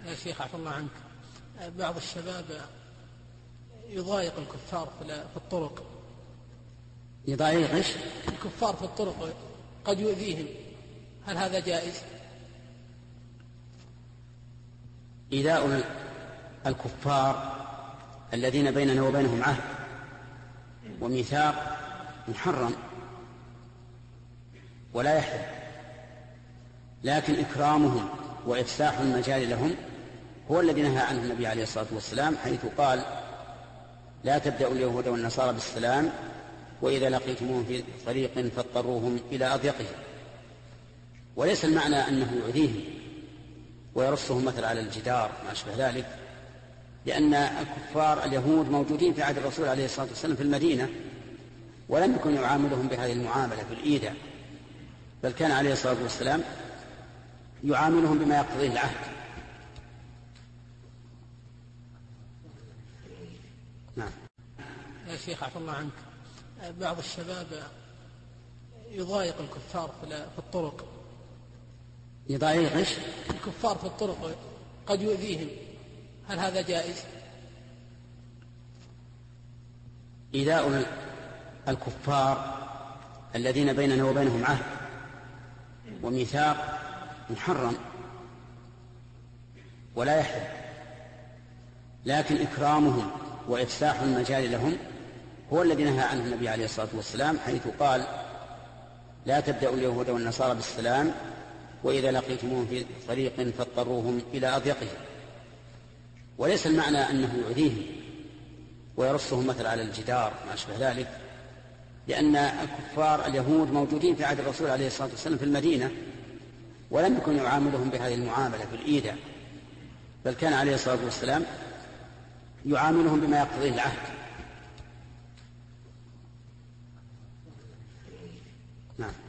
يا شيخ عفى الله عنك، بعض الشباب يضايق الكفار في الطرق. يضايق ايش؟ الكفار في الطرق، قد يؤذيهم، هل هذا جائز؟ إيذاء الكفار الذين بيننا وبينهم عهد وميثاق محرم ولا يحل، لكن إكرامهم وإفساح المجال لهم هو الذي نهى عنه النبي عليه الصلاة والسلام، حيث قال: لا تبدأوا اليهود والنصارى بالسلام وإذا لقيتموهم في طريق فاضطروهم إلى أضيقه. وليس المعنى أنه يؤذيهم ويرصهم مثل على الجدار ما أشبه ذلك، لأن الكفار اليهود موجودين في عهد الرسول عليه الصلاة والسلام في المدينة، ولم يكن يعاملهم بهذه المعاملة في الإيذاء، بل كان عليه الصلاة والسلام يعاملهم بما يقتضيه العهد. نعم. يا شيخ عفى الله عنك، بعض الشباب يضايق الكفار في الطرق. يضايق ايش؟ الكفار في الطرق، قد يؤذيهم، هل هذا جائز؟ إيذاء الكفار الذين بيننا وبينهم عهد وميثاق محرم ولا يحل، لكن إكرامهم وإفساح المجال لهم هو الذي نهى عنه النبي عليه الصلاة والسلام، حيث قال: لا تبدأوا اليهود والنصارى بالسلام وإذا لقيتموهم في طريق فاضطروهم إلى أضيقه. وليس المعنى أنه يؤذيهم ويرصهم مثل على الجدار ما أشبه ذلك، لأن الكفار اليهود موجودين في عهد الرسول عليه الصلاة والسلام في المدينة، ولم يكن يعاملهم بهذه المعاملة في الإيذاء، بل كان عليه الصلاة والسلام يعاملهم بما يقتضيه العهد. نعم.